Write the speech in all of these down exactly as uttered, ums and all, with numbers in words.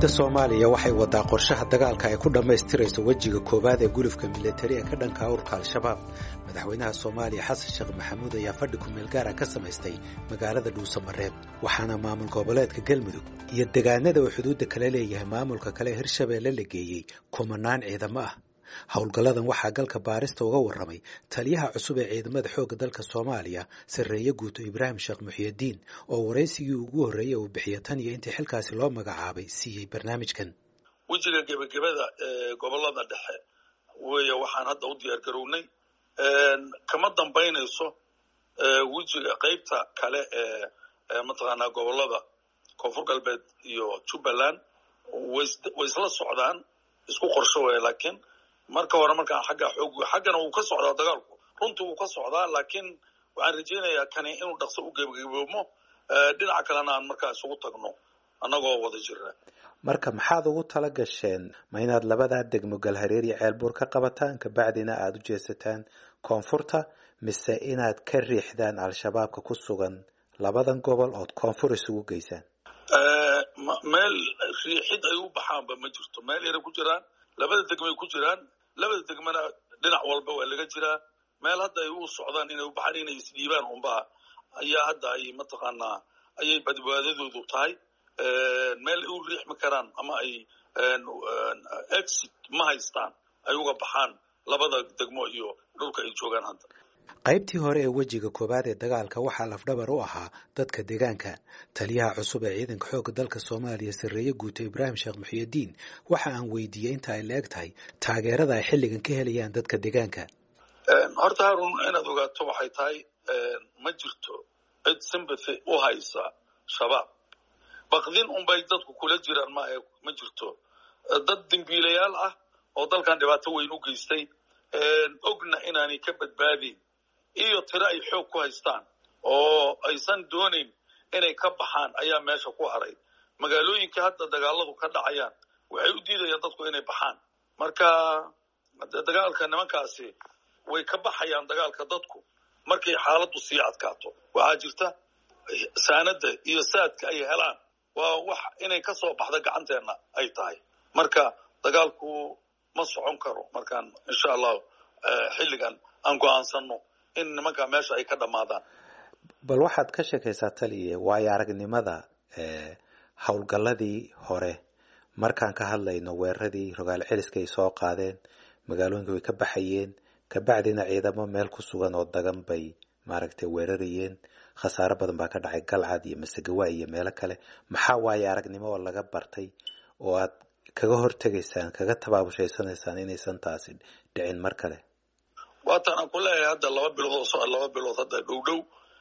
dowladda Soomaaliya waxay wadaa qorshaha dagaalka ay ku dhameystirayso wajiga koobaad ee gulufka militari ee ka dhanka ururka Al-Shabaab. Madaxweynaha Soomaaliya Xasan Sheekh Maxamuud ayaa fadhi ku meel gaar ah ka samaystay magaalada Dhuusamareeb, waxaana maamul goboleedka Galmudug iyo deegaanada uu xuduudda kala leeyahay maamulka kale Hirshabeelle la geeyey kumanaan ciidamo ah. howlgalladan waxaa galka baarista uga warramay taliyaha cusub ee ciidamada xoogga dalka Soomaaliya Sarreeye Guuto Ibraahim Sheekh Muxyidiin oo wareysigii ugu horreeyay uu bixiyay tan iyo intii xilkaasi loo magacaabay siiyay barnaamijkan. wajiga gebagabada ee gobolada dhexe weeye waxaan hadda u diyaar garownay kama dambaynayso wajiga qaybta kale ee mataqaanaa gobolada Koonfur Galbeed iyo Jubbaland way isla socdaan isku qorsho way laakiin marka hore marka xagga xoog xaggana uu ka socdaa dagaalku runtii uu ka socdaa laakiin waxaan rajaynayaa kan inuu dhaqso u gebagaboomo dhinaca kalena aan markaa isugu tagno annagoo wada jirna. marka maxaad ugu tala gasheen ma inaad labada degmo Galhareer iyo Ceelbuur ka qabataan ka bacdina aad u jeesataan koonfurta mise inaad ka riixdaan Al-Shabaabka ku sugan labadan gobol oo koonfur isugu geysaan? meel riixid ay u baxaanba ma jirto, meel yar ku jiraan labada degmay ku jiraan labada degmana dhinac walba waa laga jiraa meel hadda ay u socdaan inay u baxaan inay isdhiibaan unba ayaa hadda ay mataqaanaa ayay badbaadadoodu tahay meel u riixmi karaan ama ay exit ma haystaan ay uga baxaan labada degmo iyo dhulka ay joogaan hadda. qaybtii hore ee wajiga koobaad ee dagaalka waxaa lafdhabar u ahaa dadka deegaanka. taliyaha cusub ee ciidanka xoogga dalka Soomaaliya Sarreeye Guuto Ibraahim Sheekh Muxyidiin waxa aan weydiiyay inta ay leeg tahay taageerada ay xilligan ka helayaan dadka deegaanka. horta Harun inaad ogaato waxay tahay ma jirto cid sympathy u haysa shabaab baqdin un bay dadku kula jiraan ma ma jirto dad dambiilayaal ah oo dalkan dhibaato weyn u geystay ogna inaanay ka badbaadin iyo tiro ay xoog ku haystaan oo aysan doonin inay ka baxaan ayaa meesha ku haray. magaalooyinka hadda dagaaladu ka dhacayaan waxay u diidayaan dadku inay baxaan marka dagaalka nimankaasi way ka baxayaan dagaalka dadku markay xaaladdu sii adkaato. waxaa jirta saanada iyo saadka ay helaan waa wax inay ka soo baxda gacanteena ay tahay marka dagaalku ma socon karo markaan insha Allah xilligan aan go'aansano in nimanka meesha ay ka dhamaadaan. bal waxaad ka sheekaysaa taliye waayo aragnimada ee howlgalladii hore markaan ka hadlayno weeraradii rogaal celiska ay soo qaadeen magaalooyinka way ka baxayeen ka bacdina ciidamo meel ku sugan oo dagan bay maaragtay weerarayeen khasaaro badan baa ka dhacay Galcad iyo Masagawa iyo meelo kale. maxaa waayo aragnimo oo laga bartay oo aad kaga hortageysaan kaga tabaabushaysanaysan inaysan taasi dhicin mar kale? waatan ku leeyahay hadda laba bilood soo laba bilood hadda dhow dhow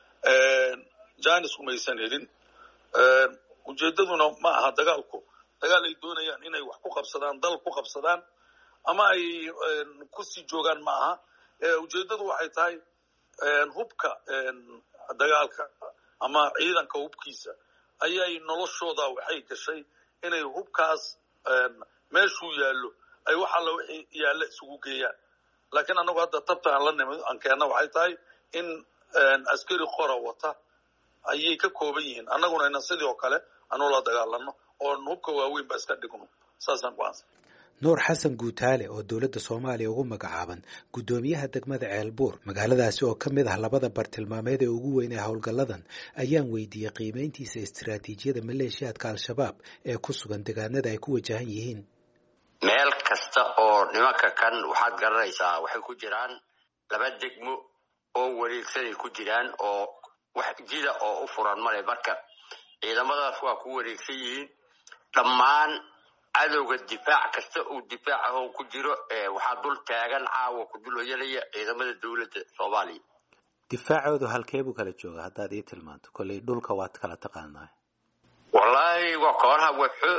ee jaanis umaysan helin ee ujeedaduna ma aha dagaalku dagaal ay doonayaan inay wax ku qabsadaan dal ku qabsadaan ama ay ku sii joogaan ma aha ee ujeedadu waxay tahay ee hubka ee dagaalka ama ciidanka hubkiisa ayay noloshooda waxay gashay inay hubkaas meeshuu yaallo ay waxa la wixii yaalla isugu geeyaan. laakiin anagu hadda tabta aan la nimid aan keenna waxay tahay in askari qora wata ayay ka kooban yihiin annaguna inaan sidoo kale aanu la dagaalano oo hubka waaweyn ba iska dhigno saasaan ku aansan. Nuur Xasan Guutaale oo dowladda Soomaaliya ugu magacaaban gudoomiyaha degmada Ceelbuur magaaladaasi oo ka mid ah labada bartilmaameed ee ugu weyn ee howlgalladan ayaan weydiiyay qiimeyntiisa istiraatiijiyada maleeshiyaadka Al-Shabaab ee ku sugan deegaanada ay ku wajahan yihiin. meel kasta oo nimanka kan waxaad garanaysaa waxay ku jiraan laba degmo oo wareegsan ku jiraan oo wax jida oo u furan male marka ciidamadaas waa ku wareegsan yihiin dhammaan cadowga difaac kasta oo difaac ah oo ku jiro ee waxa dul taagan caawa ku dul yeelaya ciidamada dawladda Soomaaliya. difaacoodu halkee buu kala joogaa haddaad ii tilmaanto kolay dhulka waad kala taqaanaa? wallahi waa kooraha wuxuu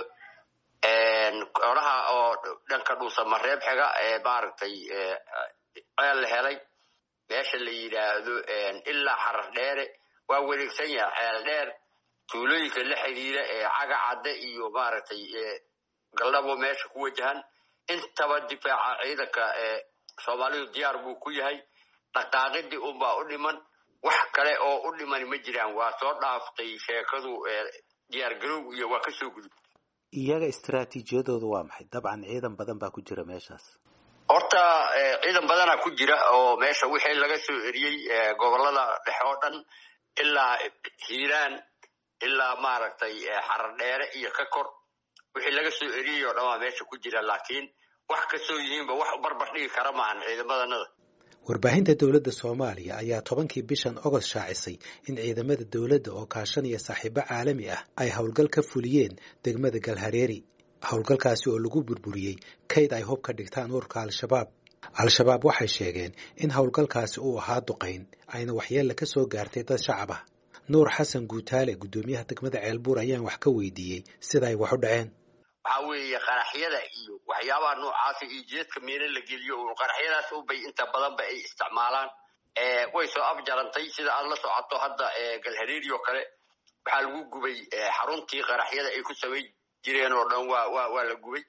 een kooraha oo dhanka Dhuusamareeb xiga ee maaragtay ee ay la helay meesha la yiraahdo een ilaa Xarar Dheere waa wareegsan yahay xeel dheer tuulooyinka la xiriira ee caga cadde iyo maaragtay ee galabo meesha ku wajahan intaba difaaca ciidanka ee Soomaalidu diyaar buu ku yahay dhaqaaqidii u baa u dhiman wax kale oo u dhiman ma jiraan waa soo dhaaftay sheekadu ee diyaar garow iyo waa ka soo gudub. iyaga istiraatiijiyadoodu waa maxay? dabcan ciidan badan baa ku jira meeshaas. horta ciidan badanaa ku jira oo meesha wixii laga soo eriyey gobolada dhexe oo dhan ilaa hiiraan ilaa maaragtay xarar dheere iyo ka kor wixii laga soo eriyey oo dhan waa meesha ku jira, laakiin wax kasoo yihiinba wax barbar dhigi kara maahan ciidamadanada. warbaahinta dowladda Soomaaliya ayaa tobankii bishan August shaacisay in ciidamada dowladda oo kaashanaya saaxiibo caalami ah ay howlgal ka fuliyeen degmada Galhareeri. howlgalkaasi oo lagu burburiyey kayd ay hub ka dhigtaan ururka Al-Shabaab. Al-Shabaab waxay sheegeen in howlgalkaasi uu ahaa duqayn ayna waxyeello ka soo gaartay dad shacab ah. Nuur Xasan Guutaale, gudoomiyaha degmada Ceelbuur, ayaan wax ka weydiiyey sida ay wax u dhaceen. waxa weeye qaraxyada iyo waxyaabaha noocaas iyo jeedka meelo la geliyo oo qaraxyadaas u bay inta badan ba ay isticmaalaan ee way soo afjarantay sida aad la socoto hadda ee Galhareeri oo kale waxa lagu gubay xaruntii qaraxyada ay ku sameeyay jireen oo dhan waa waa waa la gubay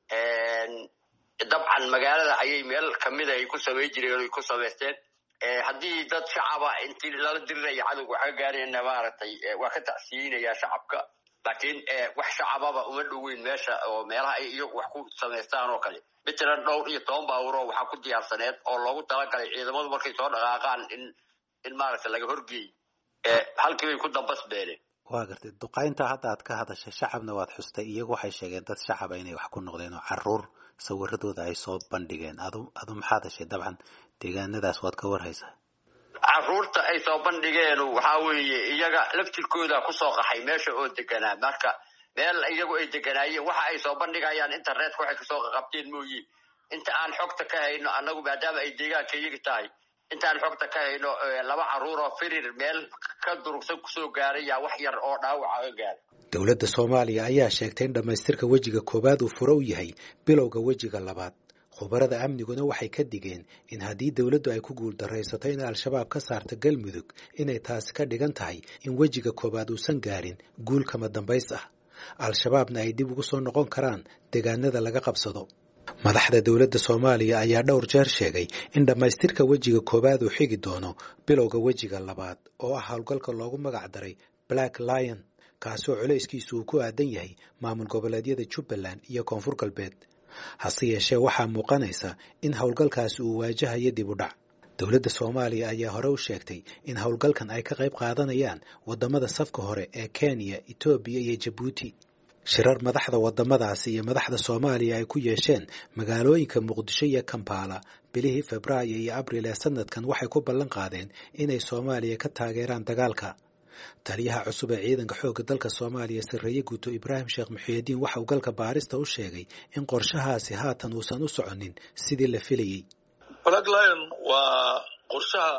een dabcan magaalada ayay meel kamid ah ay ku sameeyay jireen oo ay ku sameysteen ee hadii dad shacab ah intii lala diray cadawga waxa gaareen maaragtay waa ka tacsiinaya shacabka, laakiin wax shacababa uma dhoweyn meesha oo meelaha ay iyagu wax ku sameystaan oo kale bitran dhowr iyo toban baawro waxa ku diyaarsaneed oo loogu talagalay ciidamadu markay soo dhaqaaqaan in in maaragtay laga horgeey ee halkii ay ku dambas beeleen. waa gartay duqaynta hadda aad ka hadashay shacabna waad xustay, iyagu waxay sheegeen dad shacab ah inay wax ku noqdeen oo caruur sawiradooda ay soo bandhigeen. adu adu maxaad heshay? dabcan deegaanadaas waad ka warhaysaa. caruurta ay soo bandhigeen waxa weeye iyaga laftirkooda ku soo qaxay meesha oo deganaa, marka meel iyagu ay deganaayeen waxa ay soo bandhigayaan internet waxay ka soo qabteen mooyee inta aan xogta ka hayno anagu maadaama ay deegaanka iyaga tahay inta aan xogta ka hayno laba caruur oo firir meel ka durugsan ku soo gaaray yaa wax yar oo dhaawac ah gaaray. dowladda Soomaaliya ayaa sheegtay in dhamaystirka wajiga koobaad uu furo u yahay bilowga wajiga labaad. khubarada amniguna waxay ka digeen in haddii dowladdu ay ku guul daraysato in Al-Shabaab ka saarto Galmudug inay taasi ka dhigan tahay in wajiga koobaad uusan gaarin guul kama dambays ah. Al-Shabaabna ay dib ugu soo noqon karaan deegaanada laga qabsado. madaxda dowladda Soomaaliya ayaa dhowr jeer sheegay in dhamaystirka wajiga koobaad uu xigi doono bilowga wajiga labaad oo ah howlgalka loogu magac daray Black Lion, kaasi oo culayskiisu uu ku aadan yahay maamul goboleedyada Jubbaland iyo Koonfur Galbeed. hase yeeshee waxaa muuqanaysa in howlgalkaasi uu waajahayo dib u dhac. dowladda Soomaaliya ayaa hore u sheegtay in howlgalkan ay ka qayb qaadanayaan wadamada safka hore ee Kenya, Ethiopia iyo Djibouti. shirar madaxda wadamadaasi iyo madaxda Soomaaliya ay ku yeesheen magaalooyinka Muqdisho iyo Kampala bilihii Febraayo iyo Abriil ee sanadkan waxay ku ballan qaadeen inay Soomaaliya ka taageeraan dagaalka. taliyaha cusub ee ciidanka xoogga dalka Soomaaliya Sarreeye Guuto Ibraahim Sheekh Muxyidiin waxa uu galka baarista u sheegay in qorshahaasi haatan uusan u soconin sidii la filayay. Black Lion waa qorshaha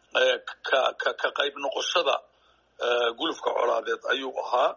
ka ka ka qayb noqoshada gulufka colaadeed ayuu ahaa.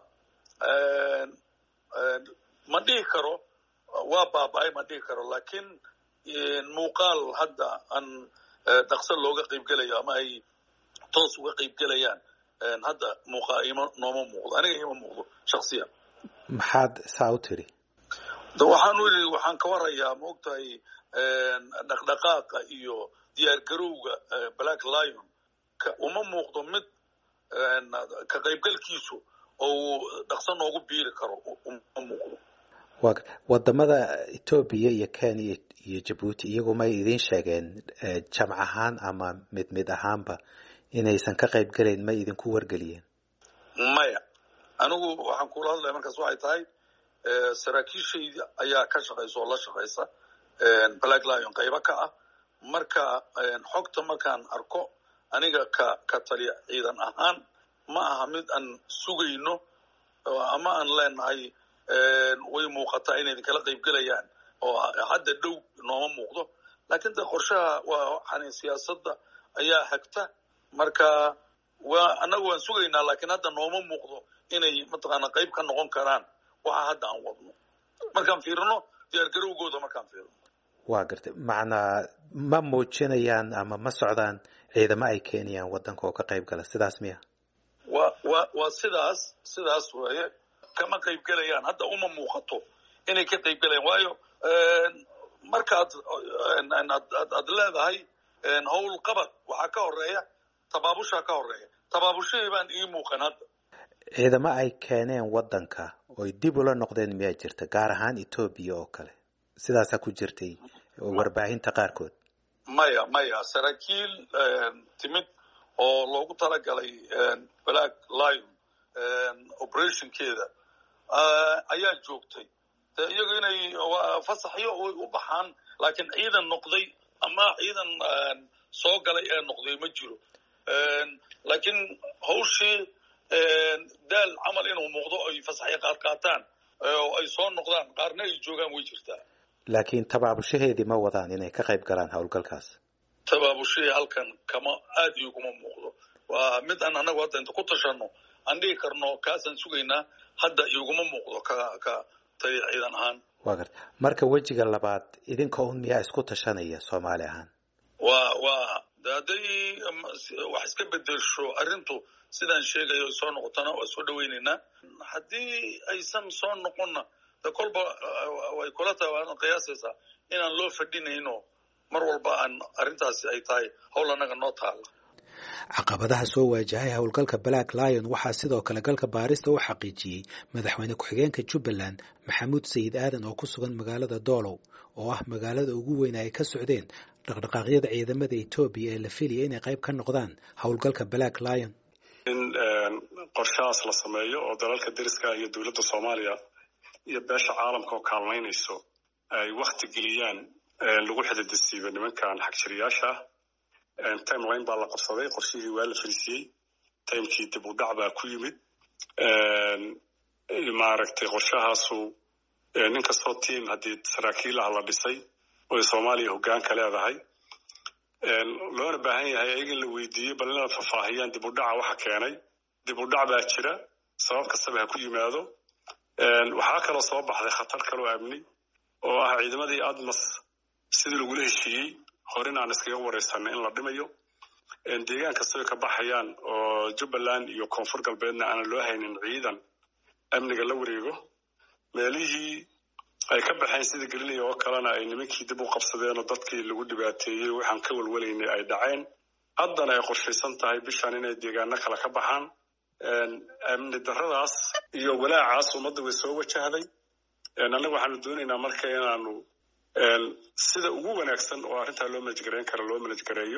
ma dhihi karo waa baaba'ay ma dhihi karo, laakiin muuqaal hadda aan dhaqso looga qaybgelayo ama ay toos uga qaybgelayaan hadda muuqaa ima nooma muuqdo, aniga ima muuqdo shakhsiyan. maxaad saa u tiri? waxaan u yidhi waxaan ka warayaa ma ogtahay dhaqdhaqaaqa iyo diyaargarowga Black Lion uma muuqdo mid ka qaybgalkiisu oo dhaqso noogu biiri karo uma muuqdo. wadamada Ethiopia iyo Kenya iyo Djibouti iyagu may idin sheegeen jamc ahaan ama mid mid ahaanba inaysan ka qayb galayn, ma idinku wargeliyeen? maya, anigu waxaan kula hadlaya markaas waxay tahay saraakiishayda ayaa ka shaqaysa oo la shaqaysa Black Lion qayba ka ah. marka xogta markaan arko aniga ka ka taliya ciidan ahaan ma aha mid aan sugayno ama aan leenahay way muuqataa inay kala qayb galayaan oo hadda dhow nooma muuqdo, laakiin da qorshaha waa waxaan siyaasadda ayaa hagta. marka waa anagu waan sugaynaa, laakiin hadda nooma muuqdo inay mataqaana qayb ka noqon karaan waxa hadda aan wadno markaan fiirino diyaargarowgooda markaan fiirino. waa gartay, macnaa ma muujinayaan ama ma socdaan ciidamo ay keenayaan wadanka oo ka qayb gala, sidaas miya? waa waa waa sidaas sidaas weeye, kama qayb galayaan hadda, uma muuqato inay ka qayb galayaan. waayo markaad aad leedahay howl qabad waxaa ka horeeya tabaabushaa ka horeeya, tabaabushihii baan ii muuqan hadda. ciidamo ay keeneen wadanka oo dib ula noqdeen miyaa jirta gaar ahaan Ethiopia oo kale sidaas ku jirtay warbaahinta qaarkood maya maya saraakiil timid oo loogu talagalay Black Lion operationkeeda ayaa joogtay iyagu inay fasaxyo u baxaan laakiin ciidan noqday ama ciidan soo galay ee noqday ma jiro laakiin hawshii daal camal inuu muuqdo ay fasaxyo qaar qaataan oo ay soo noqdaan qaarna ay joogaan way jirtaa laakiin tabaabushaheedii ma wadaan inay ka qayb galaan hawlgalkaas tabaabushaheedii halkan kama aad iyo kuma muuqdo waa mid aan anagu hadda inta ku tashano aan dhihi karno kaasaan sugaynaa hadda iguma muuqdo ka ka tali ciidan ahaan waa garta marka wejiga labaad idinka un miyaa isku tashanaya Soomaali ahaan waa waa daday wax iska bedesho arrintu sidaan sheegayo soo noqotana oo soo dhaweynayna haddii aysan soo noqonna kolba way kula taawaan qiyaasaysa inaan loo fadhinayno mar walba aan arrintaasi ay tahay hawl anaga noo taala caqabadaha soo waajahay howlgalka Black Lion waxaa sidoo kale galka baarista u xaqiijiyay madaxweyne ku-xigeenka Jubbaland Maxamuud Sayid Aadan oo ku sugan magaalada Doolow oo ah magaalada ugu weyn ay ka socdeen dhaqdhaqaaqyada ciidamada Ethiopia ee la filayay inay qayb ka noqdaan howlgalka Black Lion in qorshaas la sameeyo oo dalalka deriska iyo dawladda Soomaaliya iyo beesha caalamka oo kaalmaynayso ay waqti geliyaan lagu xididsiibo nimankan xagjiriyaasha timeline baa la qabsaday qorshihii waa la filisiyay timekii dib u dhac baa ku yimid maaragtay qorshahaasu nin kastoo team haddii saraakiil ah la dhisay oo Soomaaliya hoggaan ka leedahay loona baahan yahay ayaga la weydiiyey bal inay faahfaahiyaan dib u dhaca waxa keenay dib u dhac baa jira sabab kastaba ha ku yimaado waxaa kaloo soo baxday khatar kaloo amni oo ah ciidamadii admas sidii lagu heshiiyey horena aan iskaga wareysan in la dhimayo deegaan kastoo ka baxayaan oo Jubbaland iyo Koonfur Galbeedna aan loo haynin ciidan amniga la wareego meelihii ay ka baxeen sida Galileo oo kalena ay nimankii dib u qabsadeen oo dadkii lagu dhibaateeyay waxaan ka walwalaynay ay dhaceen haddana ay qorshaysan tahay bishan inay deegaano kala ka baxaan amni darradaas iyo walaacaas ummadda way soo wajahday anaga waxaanu doonaynaa marka inaanu sida ugu wanaagsan oo arrinta loo manajgareyn karo loo manajgareeyo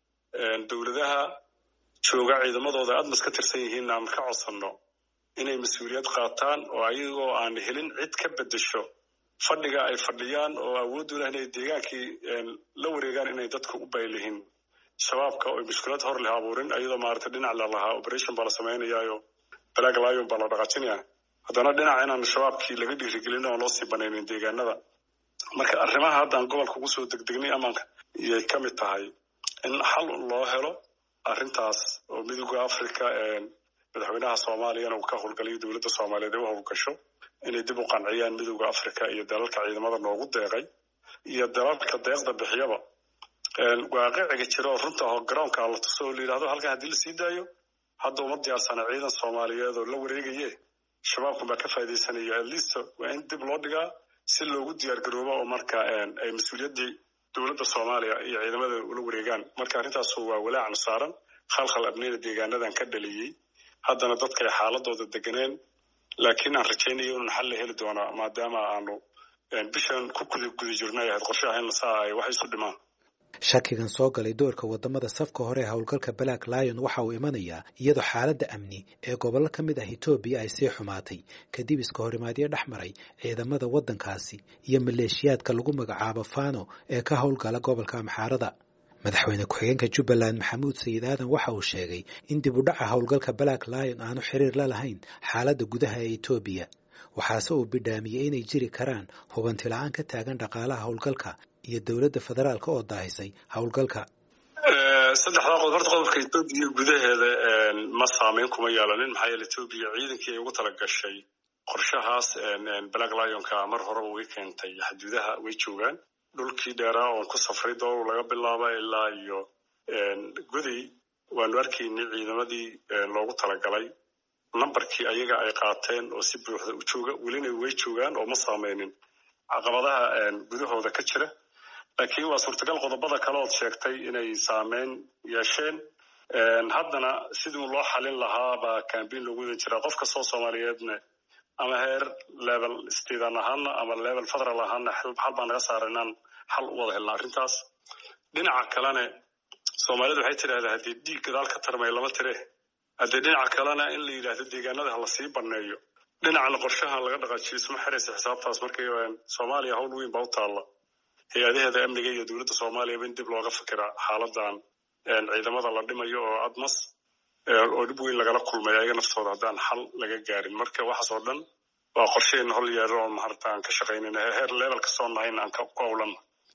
dawladaha jooga ciidamadooda admas ka tirsan yihiin aan ka codsano inay mas'uuliyad qaataan oo ayagoo aan helin cid ka bedesho fadhiga ay fadhiyaan oo awood u leh inay deegaankii la wareegaan inay dadku u baylihin shabaabka oo mushkilad hor leh abuurin ayadoo maartay dhinac la lahaa operation baa la sameynayaayo Black Lion baa la dhaqaajinaya haddana dhinac inaan shabaabkii laga dhiirigelin oo loo sii banaynin deegaanada marka arrimaha haddaan gobolka ugu soo degdegnay amaanka iyay ka mid tahay in xal loo helo arrintaas oo midowga Afrika madaxweynaha Soomaaliya uu ka howlgalay dawladda Soomaaliyeed oo howlgasho inay dib u qanciyaan midowga Afrika iyo dalalka ciidamada noogu deeqay iyo dalalka deeqda bixiyaba waaqiciga jiro runta oo garoonka la tusoo leeyahay halka hadii la sii daayo hadda uma diyaarsana ciidan Soomaaliyeed oo la wareegayay shabaabku ba ka faa'iideysanaya at least waa in dib loo dhigaa si loogu diyaar garoobo oo marka ay mas'uuliyadii dawladda Soomaaliya iyo ciidamada ula wareegaan marka arrintaas waa walaac saaran khalkhal abnida deegaanadan ka dhaliyay haddana dadka ay xaaladooda deganeen laakiin aan rajaynayo in xal la heli doono maadaama aanu bishan ku kuli gudi jirnay qorshaha in la saaray wax isu dhimaan shakigan soo galay doorka wadamada safka hore ee howlgalka Black Lion waxa uu imanayaa iyadoo xaaladda amni ee gobolka kamid ah Ethiopia ay sii xumaatay kadib iska horimaadyo dhaxmaray ciidamada wadankaasi iyo maleeshiyaadka lagu magacaabo Fano ee ka howlgala gobolka Amxaarada madaxweyne ku-xigeenka Jubbaland Maxamuud Sayid Aadan waxa uu sheegay in dib u dhaca howlgalka Black Lion aanu xiriir la lahayn xaaladda gudaha ee Ethiopia waxaase uu bidhaamiyay inay jiri karaan hubanti la'aan ka taagan dhaqaalaha howlgalka iyo dawladda federaalka oo daahisay howlgalka saddexda qodob horta qodobka Ethiopia gudaheeda ma saameyn kuma yeelanin maxaa yeelay Ethiopia ciidankii ay ugu tala gashay qorshahaas Black Lion-ka mar hore way keentay xuduudaha way joogaan dhulkii dheeraa oo ku safray dooru laga bilaabo ilaa iyo guday waanu arkaynay ciidamadii loogu talagalay numberkii ayaga ay qaateen oo si buuxda u jooga welina way joogaan oo ma saameynin caqabadaha gudahooda ka jira laakiin waa suurtagal qodobada kale oo sheegtay inay saameyn yeesheen haddana sidii loo xalin lahaa baa campaign lagu wada jira qofka soo Soomaaliyeedna ama heer level state ahaana ama level federal ahaana xal baan naga saaraynaan xal u wada helnaa arrintaas dhinaca kalena Soomaalidu waxay tiraahdaa hadii dhiig gadaal ka tarmay lama tire hadii dhinaca kalena in la yiraahdo deegaanada la sii baneeyo dhinaca qorshaha laga dhaqaajiyo isma xiraysa xisaabtaas markay Soomaaliya hawl weyn baa u taala hay'adaha amniga iyo dawladda Soomaaliya in dib looga fikiro xaaladan ciidamada la dhimayo oo admas oo dib weyn laga kulmay ayaga naftooda hadaan xal laga gaarin marka waxa soo dhan waa qorsheyn hol yeero oo mahartaan ka shaqeynayna heer level ka soo nahayn aan ka qowlan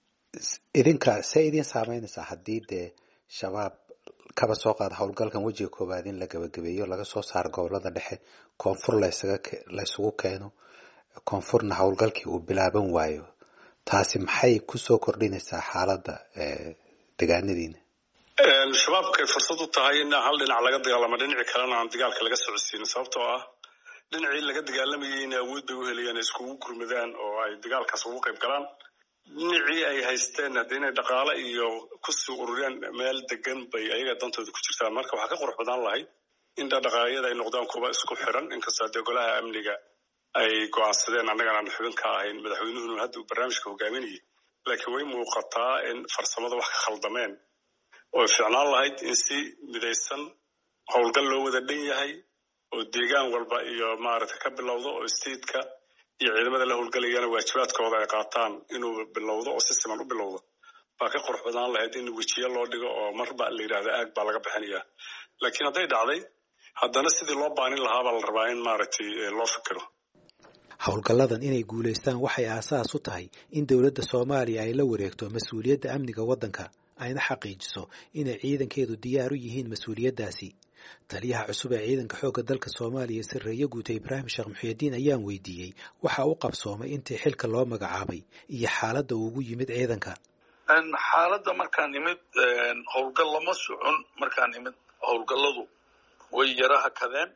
idinka sayidin saameynaysa hadii de shabaab kaba soo qaad hawlgalkan wajiga koobaad in la gabagabeeyo laga soo saar gobolada dhexe koonfur la isaga la isugu keeno koonfurna hawlgalkii uu bilaaban waayo taasi maxay ku soo kordhinaysaa xaaladda ee deegaanadiina een shabaabka fursad u tahay in hal dhinac laga dagaalamo dhinaca kalena aan dagaalka laga socodsiin sababtoo ah dhinacii laga dagaalamayay in awood bay u helayaan isku gurmadaan oo ay dagaalkaas ugu qayb galaan dhinacii ay haysteen hadii dhaqaale iyo ku soo ururiyaan meel degan bay ayaga dantooda ku jirtaan marka waxa ka qurux badan lahayd in dhaqaaqyada ay noqdaan kuwa isku xiran inkastoo golaha amniga ay go'aansadeen annaga aan xubin ka ahayn madaxweynuhu hadda barnaamijka hogaaminayay laakiin way muuqataa in farsamada wax ka khaldameen oo ficnaan lahayd in si midaysan howlgal loo wada dhan yahay oo deegaan walba iyo maaragtay ka bilowdo oo state-ka iyo ciidamada la howlgalayana waajibaadkooda ay qaataan inuu bilowdo oo si siman u bilowdo baa ka qurux badan lahayd in wajiyo loo dhigo oo marba la yiraahdo aag baa laga bixinayaa laakiin hadday dhacday haddana sidii loo baanin lahaa baa la rabaa in maaragtay loo fikiro hawlgalladan inay guulaystaan waxay aasaas u tahay in dawladda Soomaaliya ay la wareegto mas'uuliyadda amniga waddanka ayna xaqiijiso inay ciidankeedu diyaar u yihiin mas'uuliyaddaasi taliyaha cusub ee ciidanka xoogga dalka Soomaaliya Sarreeye Guutay Ibraahim Sheekh Muxyidiin ayaan weydiiyey waxa uu qabsoomay intii xilka loo magacaabay iyo xaaladda ugu yimid ciidanka an xaaladda markaan nimid howlgal lama socon markaan nimid howlgalladu way yaraha kadeen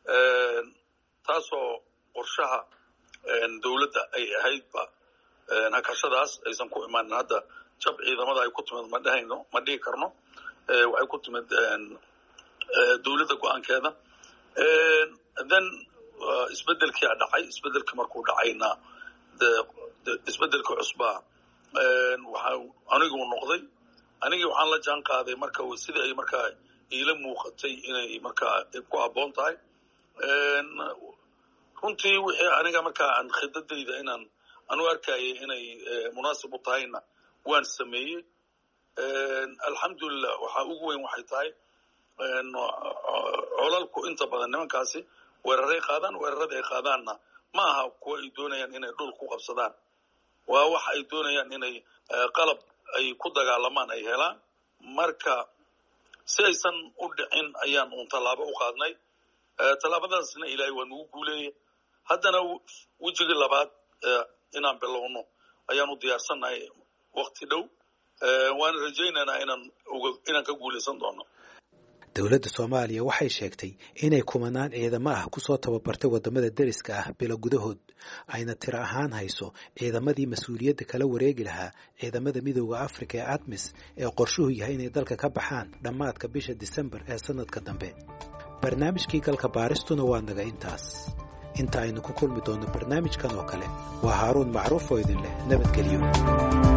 taasoo qorshaha dawladda ay ahaydba hakashadaas aysan ku imaanin hadda jab ciidamada ay ku timid ma dhahayno ma dhihi karno waxay ku timid dawladda go'aankeeda then isbedelkii dhacay isbedelkii markuu dhacayna isbedelka cusbaa waxa anigu noqday anigii waxaan la jaan qaaday marka sidii ay markaa ila muuqatay inay markaa ku haboon tahay runtii wixii aniga markaa aan khidadayda inaan anu arkayay inay munaasib u tahayna waan sameeyey alxamdulillah waxa ugu weyn waxay tahay colalku inta badan nimankaasi weeraray qaadaan weerarada ay qaadaanna ma aha kuwa ay doonayaan inay dhul ku qabsadaan waa wax ay doonayaan inay qalab ay ku dagaalamaan ay helaan marka si aysan u dhicin ayaan uun tallaabo u qaadnay tallaabadaasna ilaahay waa nugu guuleeyey haddana wejigii labaad inaan bilowno ayaan u diyaarsannahay waqti dhow waan rajaynaynaa inaan inaan ka guulaysan doono dawladda Soomaaliya waxay sheegtay inay kumanaan ciidamo ah ku soo tababartay wadamada deriska ah bilo gudahood ayna tiro ahaan hayso ciidamadii mas'uuliyadda kala wareegi lahaa ciidamada midowga Afrika ee ATMIS ee qorshuhu yahay inay dalka ka baxaan dhamaadka bisha December ee sanadka dambe barnaamijkii galka baaristuna waa naga intaas inta aynu ku kulmi doono barnaamijkan oo kale waa Haaruun Macruuf oo idin leh nabadgelyo